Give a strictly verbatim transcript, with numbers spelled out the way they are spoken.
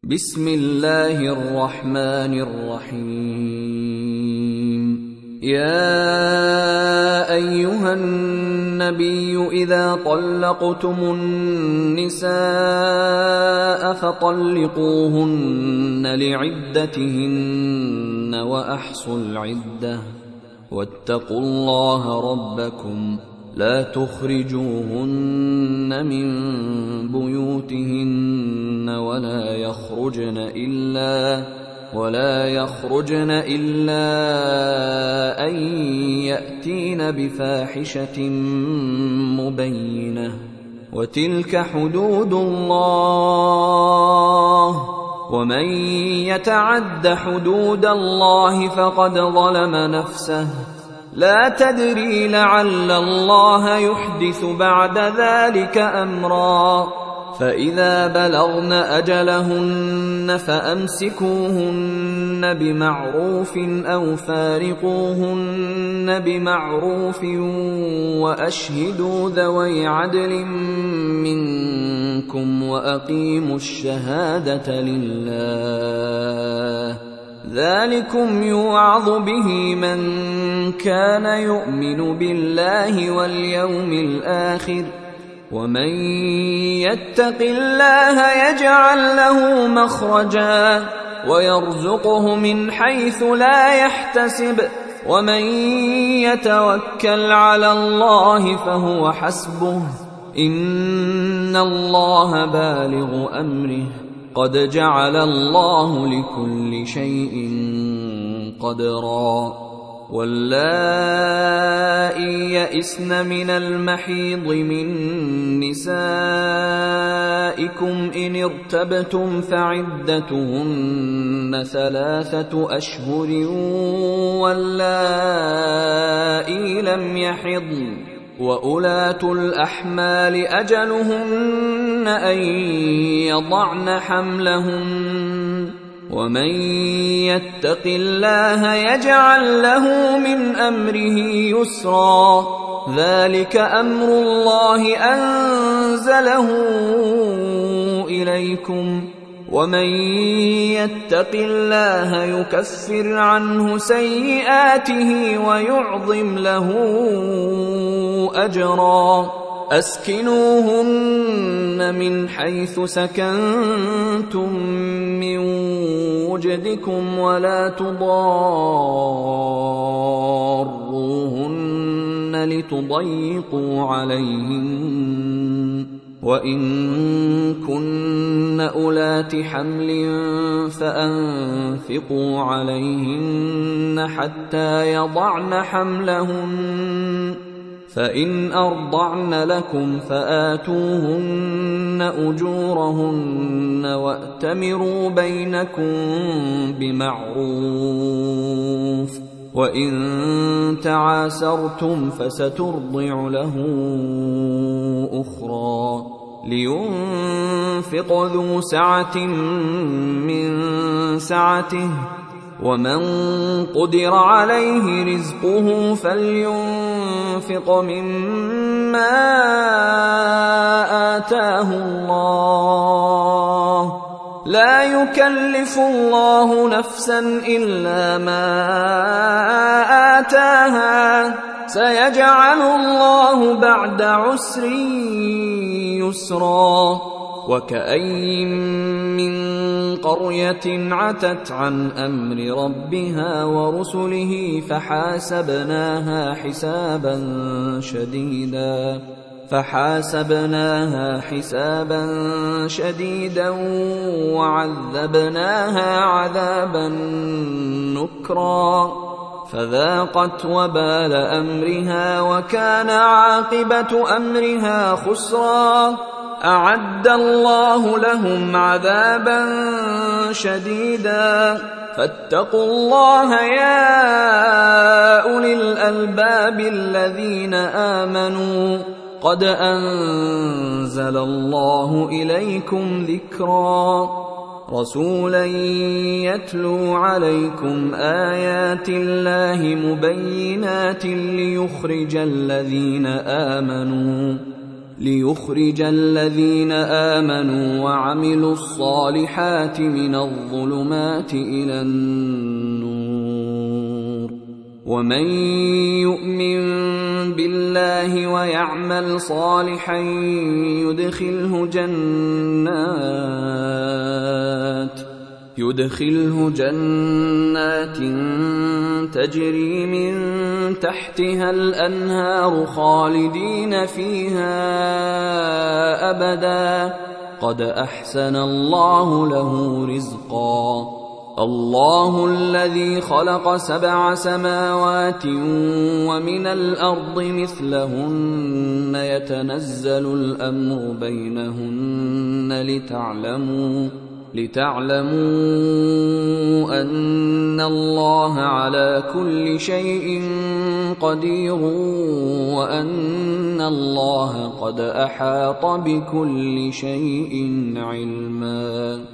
بسم الله الرحمن الرحيم. يا أيها النبي إذا طلقتم النساء فطلقوهن لعدتهن وأحصوا العدة واتقوا الله ربكم لا تخرجوهن من بيوتهن ولا يخرجن إلا ولا يخرجن إلا أن يأتين بفاحشة مبينة وتلك حدود الله ومن يتعد حدود الله فقد ظلم نفسه لا تدري لعل الله يحدث بعد ذلك أمرا فإذا بلغن أجلهن فأمسكوهن بمعروف أو فارقوهن بمعروف وأشهدوا ذوي عدل منكم وأقيموا الشهادة لله ذلكم يوعظ به من كان يؤمن بالله واليوم الآخر ومن يتق الله يجعل له مخرجا ويرزقه من حيث لا يحتسب ومن يتوكل على الله فهو حسبه إن الله بالغ أمره قد جعل الله لكل شيء قدرا واللائي يئسن من المحيض من نسائكم إن ارتبتم فعدتهن ثلاثة أشهر واللائي لم يحضن وأولاة الأحمال أجلهن أن يضعن حملهن ومن يتق الله يجعل له من أمره يسرا ذلك أمر الله أنزله إليكم ومن يتق الله يكفر عنه سيئاته ويعظم له أجرا أسكنوهن من حيث سكنتم من وجدكم ولا تضاروهن لتضيقوا عليهن وإن كن أولات حمل فأنفقوا عليهن حتى يضعن حملهن فإن أرضعن لكم فآتوهن أجورهن وأتمروا بينكم بمعروف وإن تعاسرتم فسترضع له أخرى لينفق ذو سعة من سعته ومن قدر عليه رزقه فلينفق مما آتاه الله لا يكلف الله نفسا إلا ما آتاها سيجعل الله بعد عسر يسرا وكأين من قرية عتت عن أمر ربها ورسله فحاسبناها حسابا شديدا فحاسبناها حسابا شديدا وعذبناها عذابا نكرا فذاقت وبال أمرها وكان عاقبة أمرها خسرا أعد الله لهم عذابا شديدا فاتقوا الله يا أولي الألباب الذين آمنوا قد أنزل الله إليكم ذكرا رسولا يتلو عليكم آيات الله مبينات ليخرج الذين آمنوا ليخرج الذين آمنوا وعملوا الصالحات من الظلمات إلى النور. ومن يؤمن بالله ويعمل صالحا يدخله جنات يدخله جنات تجري من تحتها الأنهار خالدين فيها أبدا قد أحسن الله له رزقا. الله الذي خلق سبع سماوات ومن الأرض مثلهن يتنزل الأمر بينهن لتعلموا لتعلموا أن الله على كل شيء قدير وأن الله قد أحاط بكل شيء علما.